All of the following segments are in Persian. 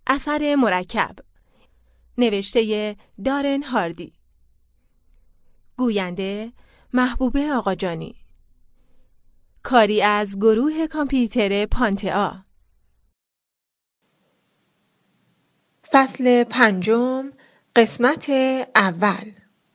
اثر مرکب، نوشته دارن هاردی، گوینده محبوبه آقاجانی، کاری از گروه کامپیوتر پانتئا. فصل 5، قسمت اول.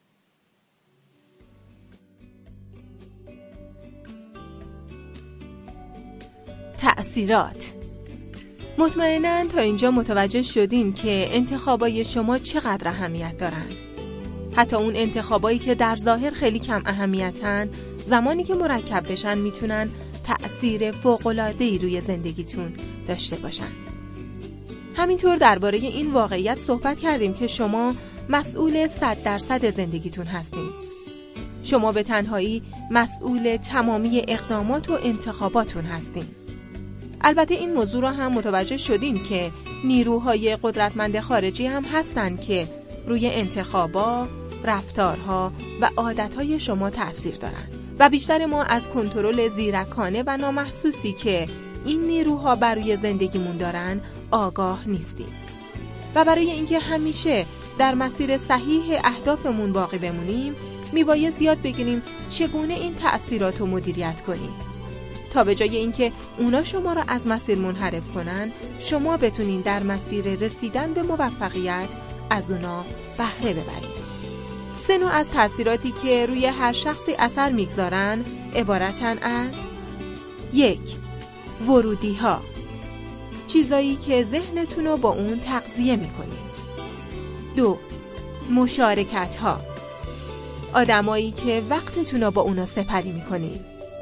تأثیرات. مطمئناً تا اینجا متوجه شدین که انتخابای شما چقدر اهمیت دارن. حتی اون انتخابایی که در ظاهر خیلی کم اهمیتن، زمانی که مرکب بشن میتونن تأثیر فوق‌العاده‌ای روی زندگیتون داشته باشن. همینطور درباره این واقعیت صحبت کردیم که شما مسئول 100% زندگیتون هستین. شما به تنهایی مسئول تمامی اقدامات و انتخاباتون هستین. البته این موضوع را هم متوجه شدین که نیروهای قدرتمند خارجی هم هستن که روی انتخابات، رفتارها و عادتهای شما تأثیر دارن و بیشتر ما از کنترل زیرکانه و نامحسوسی که این نیروها بر روی زندگیمون دارن آگاه نیستیم. و برای اینکه همیشه در مسیر صحیح اهدافمون باقی بمونیم، میبایست یاد بگیریم چگونه این تأثیرات رو مدیریت کنیم تا به جای اینکه اونا شما را از مسیر منحرف کنن، شما بتونین در مسیر رسیدن به موفقیت از اونا بهره ببرید. 3 نوع از تأثیراتی که روی هر شخصی اثر میگذارن عبارتن از: 1. ورودی ها، چیزایی که ذهنتون رو با اون تغذیه میکنین. 2. مشارکت ها، آدمایی که وقتتون رو با اونا سپری میکنین.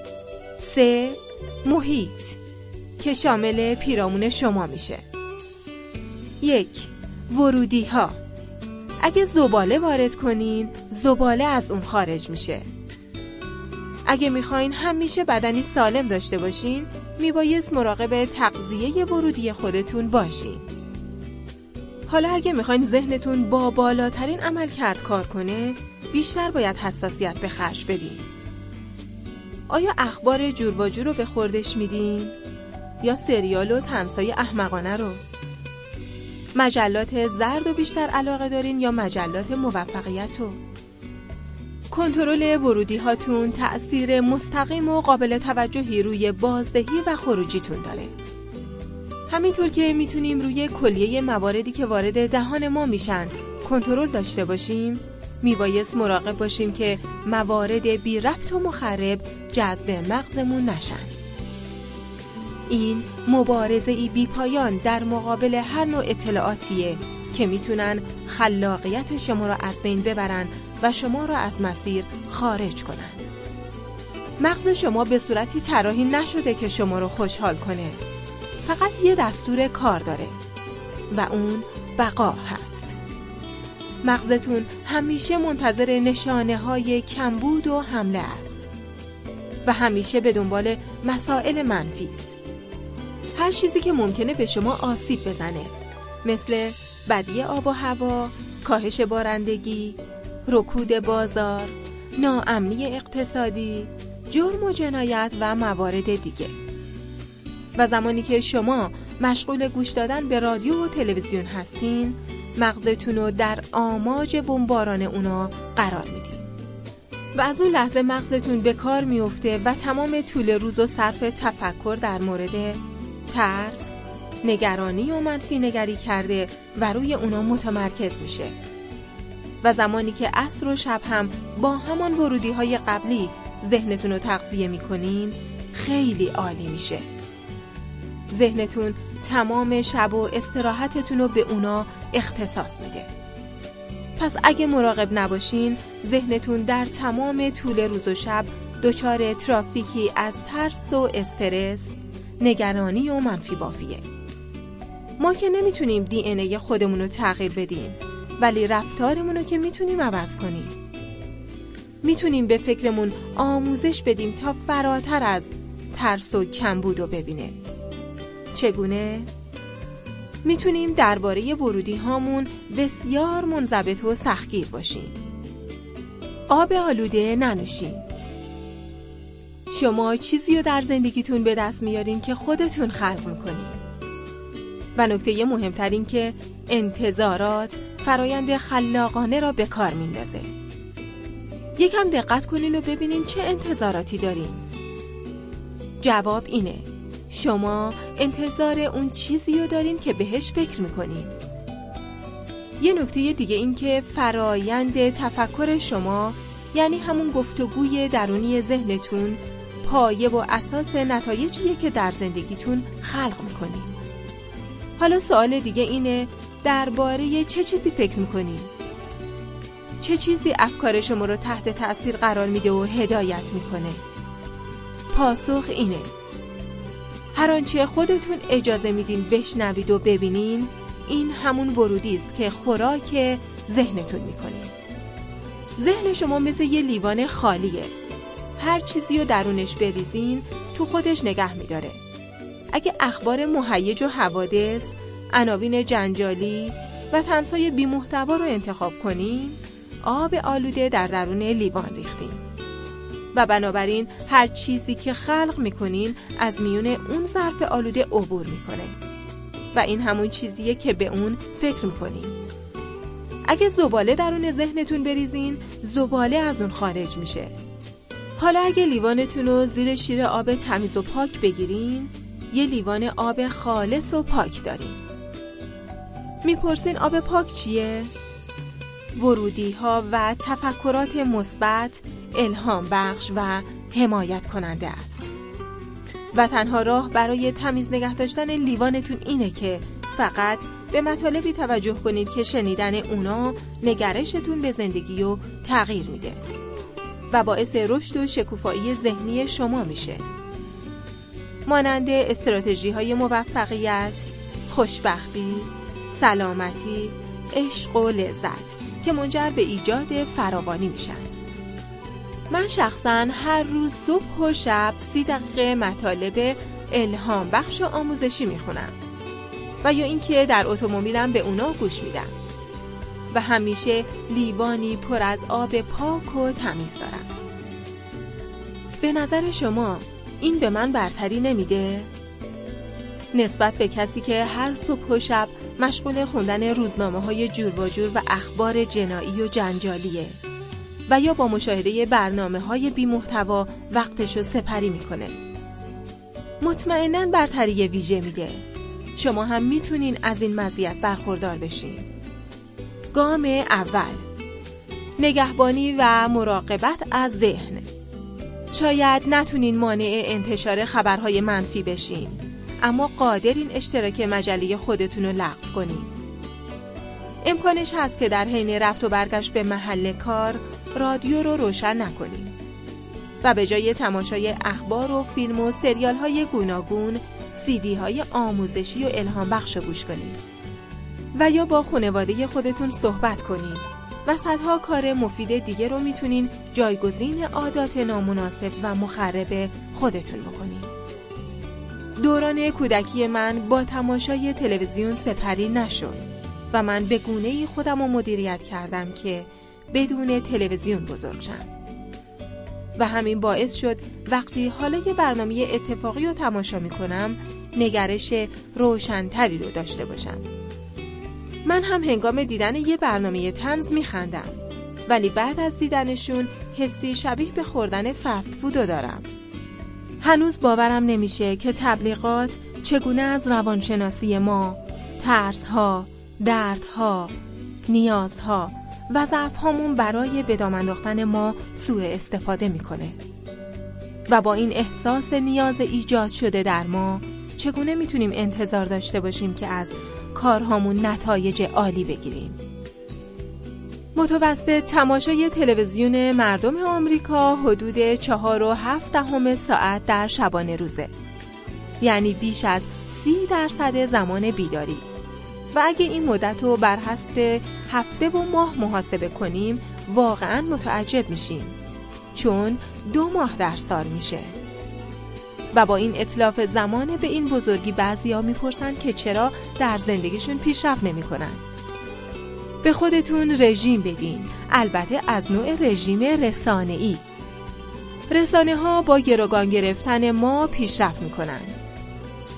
3. محیط که شامل پیرامون شما میشه. 1. ورودی ها، اگه زباله وارد کنین، زباله از اون خارج میشه. اگه میخواین همیشه بدنی سالم داشته باشین، میبایست مراقب تغذیه ورودی خودتون باشین. حالا اگه میخواین ذهنتون با بالاترین عملکرد کار کنه، بیشتر باید حساسیت به خرج بدین. آیا اخبار جور و جور رو به خوردش میدین؟ یا سریال و طنزهای احمقانه رو؟ مجلات زرد رو بیشتر علاقه دارین یا مجلات موفقیت رو؟ کنترل ورودی هاتون تأثیر مستقیم و قابل توجهی روی بازدهی و خروجیتون داره. همینطور که میتونیم روی کلیه مواردی که وارد دهان ما میشن کنترل داشته باشیم، میبایست مراقب باشیم که موارد بی ربط و مخرب جذب مغزمون نشن. این مبارزه‌ای بی پایان در مقابل هر نوع اطلاعاتیه که میتونن خلاقیت شما را از بین ببرن و شما را از مسیر خارج کنن. مغز شما به صورتی طراحی نشده که شما رو خوشحال کنه. فقط یه دستور کار داره و اون بقا هست. مغزتون همیشه منتظر نشانه‌های کمبود و حمله است و همیشه به دنبال مسائل منفی است. هر چیزی که ممکنه به شما آسیب بزنه، مثل بدی آب و هوا، کاهش بارندگی، رکود بازار، ناامنی اقتصادی، جرم و جنایت و موارد دیگه. و زمانی که شما مشغول گوش دادن به رادیو و تلویزیون هستین، مغزتون رو در آماج بمباران اونا قرار میدین و از اون لحظه مغزتون به کار میفته و تمام طول روز و صرف تفکر در مورد ترس، نگرانی و منفی نگری کرده و روی اونا متمرکز میشه. و زمانی که عصر و شب هم با همان ورودی های قبلی ذهنتون رو تغذیه میکنین، خیلی عالی میشه. ذهنتون تمام شب و استراحتتون رو به اونا اختصاص میده. پس اگه مراقب نباشین، ذهنتون در تمام طول روز و شب دچار ترافیکی از ترس و استرس، نگرانی و منفی بافیه. ما که نمیتونیم دی ان ای خودمون رو تغییر بدیم، ولی رفتارمون رو که میتونیم عوض کنیم. میتونیم به فکرمون آموزش بدیم تا فراتر از ترس و کمبود رو ببینه. چگونه؟ میتونیم درباره ورودی هامون بسیار منضبط و سختگیر باشیم. آب آلوده ننوشین. شما چیزی رو در زندگیتون به دست میارین که خودتون خلق میکنین. و نکته مهمتر این که انتظارات فرایند خلاقانه را به کار میندازه. یکم دقت کنین و ببینین چه انتظاراتی دارین. جواب اینه: شما انتظار اون چیزی رو دارین که بهش فکر میکنین. یه نکته دیگه این که فرایند تفکر شما، یعنی همون گفتگوی درونی ذهنتون، پایه و اساس نتایجیه که در زندگیتون خلق میکنین. حالا سوال دیگه اینه: درباره چه چیزی فکر میکنین؟ چه چیزی افکار شما رو تحت تأثیر قرار میده و هدایت میکنه؟ پاسخ اینه: هر آنچه خودتون اجازه میدین بشنوید و ببینین، این همون ورودی است که خوراک ذهنتون میکنین. ذهن شما مثل یه لیوان خالیه. هر چیزی رو درونش بریزین تو خودش نگه میداره. اگه اخبار مهیج و حوادث، عناوین جنجالی و طنزهای بی‌محتوا رو انتخاب کنین، آب آلوده در درون لیوان ریختین. و بنابراین هر چیزی که خلق میکنین از میون اون ظرف آلوده عبور میکنه و این همون چیزیه که به اون فکر میکنین. اگه زباله درون ذهنتون بریزین، زباله از اون خارج میشه. حالا اگه لیوانتون رو زیر شیر آب تمیز و پاک بگیرین، یه لیوان آب خالص و پاک دارین. میپرسین آب پاک چیه؟ ورودی ها و تفکرات مثبت، الهام بخش و حمایت کننده است. و تنها راه برای تمیز نگه داشتن لیوانتون اینه که فقط به مطالبی توجه کنید که شنیدن اونا نگرشتون به زندگی رو تغییر میده و باعث رشد و شکوفایی ذهنی شما میشه. مانند استراتژی های موفقیت، خوشبختی، سلامتی، عشق و لذت که منجر به ایجاد فراوانی میشن. من شخصاً هر روز صبح و شب 30 دقیقه مطالب الهام بخش و آموزشی میخونم و یا اینکه در اتومبیلم به اونا گوش میدم و همیشه لیوانی پر از آب پاک و تمیز دارم. به نظر شما این به من برتری نمیده؟ نسبت به کسی که هر صبح و شب مشغول خوندن روزنامه‌های جور و جور و اخبار جنایی و جنجالیه و یا با مشاهده برنامه‌های بی‌محتوا وقتشو سپری میکنه. مطمئناً برتری ویژه میده. شما هم میتونین از این مزیت برخوردار بشین. گام اول: نگهبانی و مراقبت از ذهن. شاید نتونین مانع انتشار خبرهای منفی بشین، اما قادرین اشتراک مجله خودتون رو لغو کنین. امکانش هست که در حین رفت و برگشت به محل کار رادیو رو روشن نکنین و به جای تماشای اخبار و فیلم و سریال های گوناگون CD های آموزشی و الهام بخش گوش کنین و یا با خانواده خودتون صحبت کنین و صدها کار مفید دیگه رو میتونین جایگزین عادات نامناسب و مخرب خودتون بکنین. دوران کودکی من با تماشای تلویزیون سپری نشد و من به گونه‌ای خودم رو مدیریت کردم که بدون تلویزیون بزرگ شم و همین باعث شد وقتی حالا یه برنامه اتفاقی رو تماشا میکنم نگرش روشن‌تری رو داشته باشم. من هم هنگام دیدن یه برنامه طنز میخندم، ولی بعد از دیدنشون حسی شبیه به خوردن فست فود رو دارم. هنوز باورم نمیشه که تبلیغات چگونه از روانشناسی ما، ترس‌ها، دردها، نیازها و ضعف‌هامون برای به دام انداختن ما سوء استفاده میکنه و با این احساس نیاز ایجاد شده در ما چگونه میتونیم انتظار داشته باشیم که از کارهامون نتایج عالی بگیریم. متوسط تماشای تلویزیون مردم آمریکا حدود 4.7 ساعت در شبانه روزه، یعنی بیش از 30% زمان بیداری. و اگه این مدت رو بر حسب هفته و ماه محاسبه کنیم واقعاً متعجب میشیم، چون 2 ماه در سال میشه. و با این اتلاف زمان به این بزرگی بعضیا میپرسن که چرا در زندگیشون پیشرفت نمیکنن. به خودتون رژیم بدین، البته از نوع رژیم رسانه‌ای. رسانه ها با گروگان گرفتن ما پیشرفت میکنن.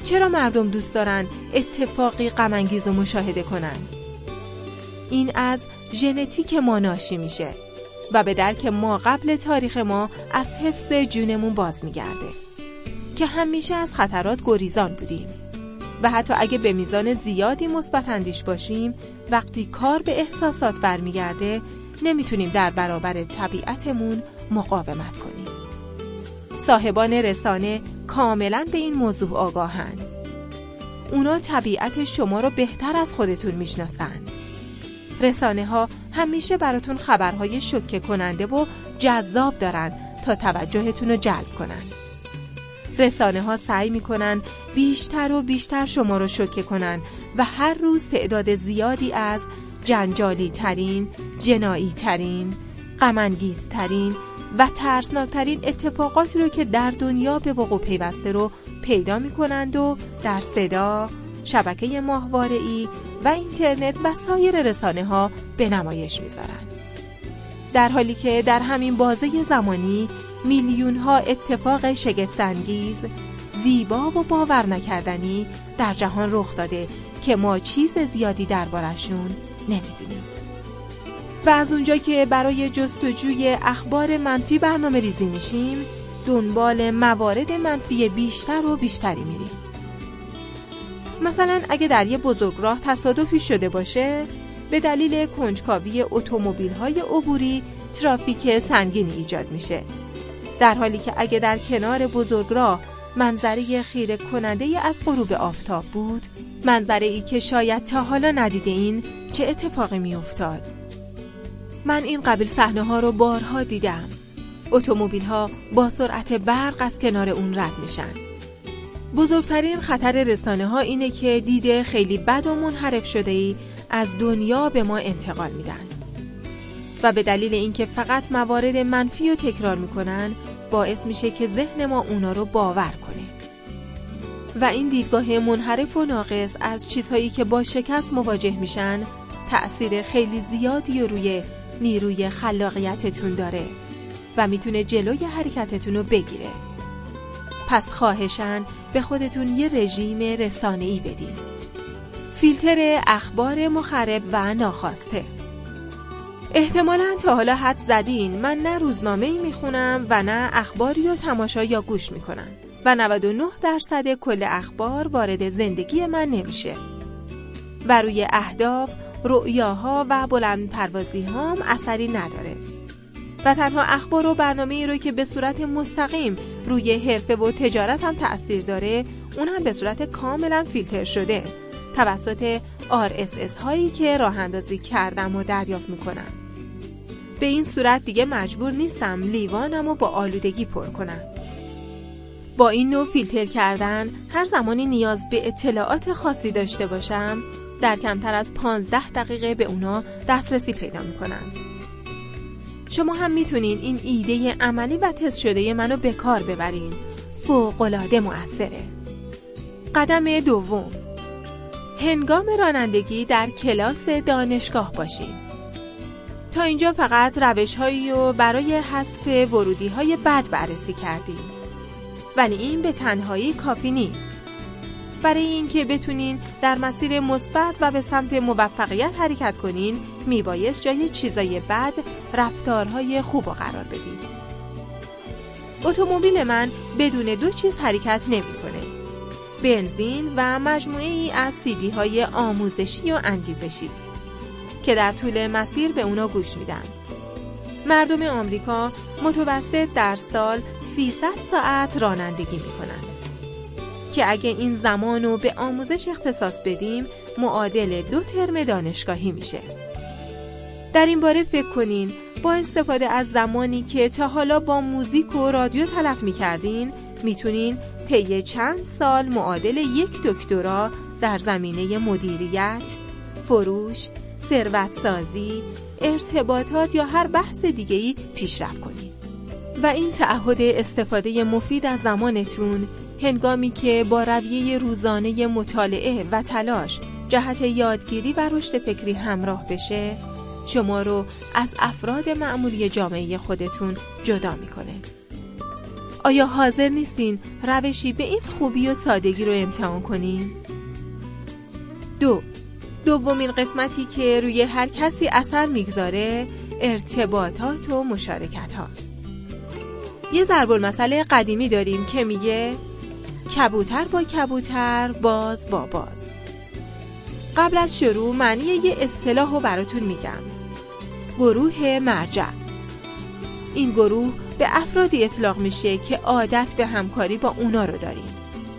چرا مردم دوست دارن اتفاقی غم‌انگیز رو مشاهده کنن؟ این از ژنتیک ما ناشی میشه و به درک ما قبل تاریخ ما از حفظ جونمون باز میگرده که همیشه از خطرات گریزان بودیم و حتی اگه به میزان زیادی مثبت اندیش باشیم، وقتی کار به احساسات برمیگرده نمیتونیم در برابر طبیعتمون مقاومت کنیم. صاحبان رسانه کاملاً به این موضوع آگاهن. اونا طبیعت شما رو بهتر از خودتون میشناسن. رسانه ها همیشه براتون خبرهای شوکه کننده و جذاب دارن تا توجهتون رو جلب کنن. رسانه ها سعی میکنن بیشتر و بیشتر شما رو شوکه کنن و هر روز تعداد زیادی از جنجالی ترین، جنایی ترین، غم‌انگیز ترین و ترسناکترین اتفاقاتی رو که در دنیا به وقوع پیوسته رو پیدا میکنند و در صدا، شبکه ماهواره‌ای و اینترنت و سایر رسانه ها به نمایش میذارن. در حالی که در همین بازه زمانی میلیون ها اتفاق شگفت‌انگیز، زیبا و باور نکردنی در جهان رخ داده که ما چیز زیادی دربارشون نمیدونیم. و از اونجا که برای جستجوی اخبار منفی برنامه ریزی میشیم، دنبال موارد منفی بیشتر و بیشتری میریم. مثلا اگه در یه بزرگراه تصادفی شده باشه، به دلیل کنجکاوی اتومبیل‌های عبوری ترافیک سنگینی ایجاد میشه، در حالی که اگه در کنار بزرگراه منظره خیره کننده از غروب آفتاب بود، منظره ای که شاید تا حالا ندیده این، چه اتفاقی میافتاد؟ من این قبیل صحنه ها رو بارها دیدم. اتومبیل ها با سرعت برق از کنار اون رد میشن. بزرگترین خطر رسانه ها اینه که دید خیلی بد و منحرف شده ای از دنیا به ما انتقال میدن و به دلیل اینکه فقط موارد منفی رو تکرار میکنن، باعث میشه که ذهن ما اونا رو باور کنه و این دیدگاه منحرف و ناقص از چیزهایی که با شکست مواجه میشن تأثیر خیلی زیادی روی نیروی خلاقیتتون داره و میتونه جلوی حرکتتون رو بگیره. پس خواهشاً به خودتون یه رژیم رسانه‌ای بدین. فیلتر اخبار مخرب و ناخواسته. احتمالاً تا حالا حد زدین من نه روزنامه‌ای میخونم و نه اخباری رو تماشا یا گوش میکنم و 99% کل اخبار وارد زندگی من نمیشه و روی اهداف، رؤیاها و بلند پروازی هام اثری نداره و تنها اخبار و برنامه‌ای رو که به صورت مستقیم روی حرفه و تجارت هم تأثیر داره، اون هم به صورت کاملا فیلتر شده توسط RSS هایی که راه اندازی کردم و دریافت میکنم. به این صورت دیگه مجبور نیستم لیوانم رو با آلودگی پر کنم. با این نوع فیلتر کردن هر زمانی نیاز به اطلاعات خاصی داشته باشم، در کمتر از 15 دقیقه به اونا دسترسی پیدا میکنم. شما هم میتونین این ایده عملی و تست شده منو به کار ببرین. فوق‌العاده موثره. قدم دوم، هنگام رانندگی در کلاس دانشگاه باشین. تا اینجا فقط روش‌هایی رو برای حذف ورودی‌های بد بررسی کردیم. ولی این به تنهایی کافی نیست. برای اینکه بتونین در مسیر مثبت و به سمت موفقیت حرکت کنین، میبایست جای چیزای بد رفتارهای خوب قرار بدین. اتومبیل من بدون دو چیز حرکت نمی‌کنه: بنزین و مجموعه‌ای از CD های آموزشی و انگیزشی که در طول مسیر به اونا گوش میدم. مردم آمریکا متوسط در سال 300 ساعت رانندگی میکنن که اگه این زمانو به آموزش اختصاص بدیم معادل 2 ترم دانشگاهی میشه. در این باره فکر کنین با استفاده از زمانی که تا حالا با موزیک و رادیو تلف میکردین میتونین طی چند سال معادل 1 دکترا در زمینه مدیریت، فروش، ثروت‌سازی، ارتباطات یا هر بحث دیگه‌ای پیشرفت کنین. و این تعهد استفاده مفید از زمانتون هنگامی که با رویه روزانه مطالعه و تلاش جهت یادگیری و رشد فکری همراه بشه، شما رو از افراد معمولی جامعه خودتون جدا میکنه. آیا حاضر نیستین روشی به این خوبی و سادگی رو امتحان کنین؟ دومین قسمتی که روی هر کسی اثر میگذاره ارتباطات و مشارکت هاست. یه ضرب المثل قدیمی داریم که میگه کبوتر با کبوتر، باز با باز. قبل از شروع معنی یه اصطلاح رو براتون میگم. گروه مرجع. این گروه به افرادی اطلاق میشه که عادت به همکاری با اونا رو داریم.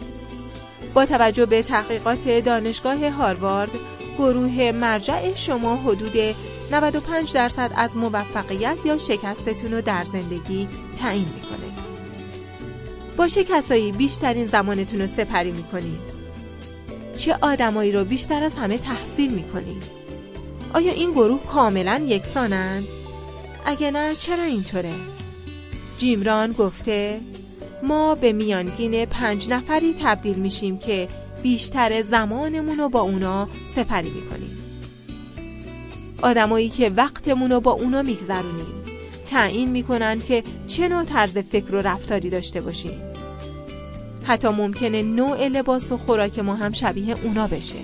با توجه به تحقیقات دانشگاه هاروارد، گروه مرجع شما حدود 95% از موفقیت یا شکستتون رو در زندگی تعیین میکنه. با چه کسایی بیشترین زمانتون رو سپری میکنید؟ چه آدمایی رو بیشتر از همه تحسین میکنید؟ آیا این گروه کاملا یکسانن؟ اگه نه چرا اینطوره؟ جیم ران گفته ما به میانگین 5 نفری تبدیل میشیم که بیشتر زمانمون رو با اونا سپری میکنیم. آدمایی که وقتمون رو با اونا میگذرونیم تعیین میکنن که چه نوع طرز فکر و رفتاری داشته باشیم. حتی ممکنه نوع لباس و خوراک ما هم شبیه اونا بشه.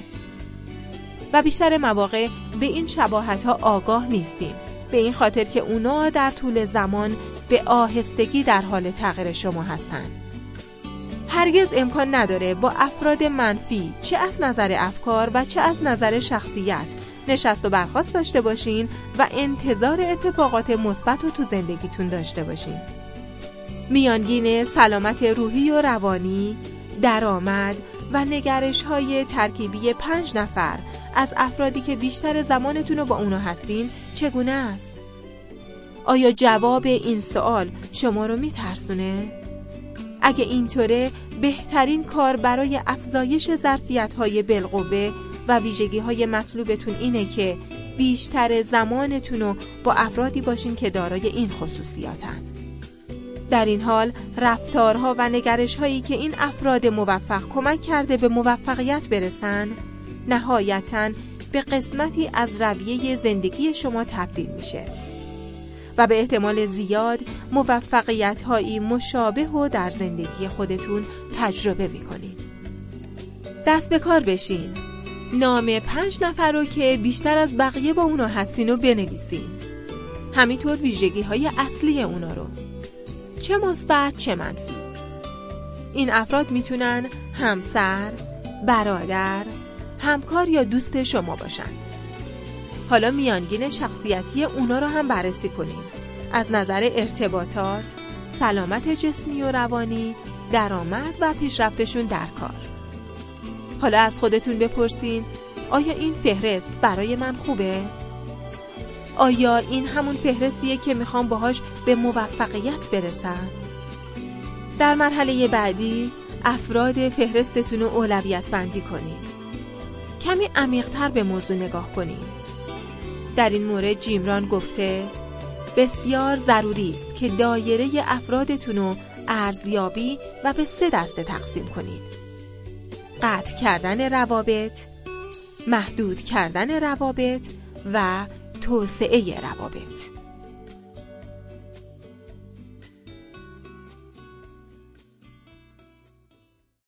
و بیشتر مواقع به این شباهت ها آگاه نیستیم، به این خاطر که اونا در طول زمان به آهستگی در حال تغییر شما هستن. هرگز امکان نداره با افراد منفی چه از نظر افکار و چه از نظر شخصیت نشست و برخاست داشته باشین و انتظار اتفاقات مثبت رو تو زندگیتون داشته باشین. میانگین سلامت روحی و روانی، درآمد و نگرش‌های ترکیبی 5 نفر از افرادی که بیشتر زمانتون رو با اونا هستین چگونه است؟ آیا جواب این سوال شما رو میترسونه؟ اگه اینطوره بهترین کار برای افزایش ظرفیت‌های بالقوه و ویژگی‌های مطلوبتون اینه که بیشتر زمانتون رو با افرادی باشین که دارای این خصوصیاتن. در این حال رفتارها و نگرش‌هایی که این افراد موفق کمک کرده به موفقیت برسن نهایتاً به قسمتی از رویه زندگی شما تبدیل میشه و به احتمال زیاد موفقیت‌هایی مشابه و در زندگی خودتون تجربه می‌کنید. دست به کار بشین. نام 5 نفر رو که بیشتر از بقیه با اونا هستین رو بنویسین. همینطور ویژگی‌های اصلی اونا رو، چه مثبت چه منفی. این افراد میتونن همسر، برادر، همکار یا دوست شما باشن. حالا میانگین شخصیتی اونا رو هم بررسی کنیم از نظر ارتباطات، سلامت جسمی و روانی، درآمد و پیشرفتشون در کار. حالا از خودتون بپرسین آیا این فهرست برای من خوبه؟ آیا این همون فهرستیه که میخوام باهاش به موفقیت برسم؟ در مرحله بعدی افراد فهرستتون رو اولویت بندی کنین. کمی عمیق‌تر به موضوع نگاه کنین. در این مورد جیم ران گفته بسیار ضروری است که دایره افرادتون رو ارزیابی و به 3 دسته تقسیم کنین: قطع کردن روابط، محدود کردن روابط و توسعه روابط.